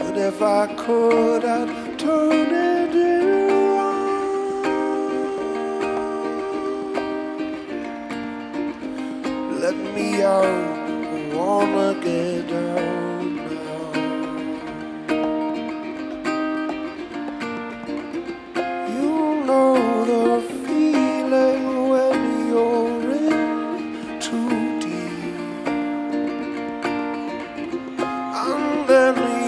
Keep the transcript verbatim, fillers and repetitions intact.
If I could, I'd turn it around. Let me out, I wanna get down.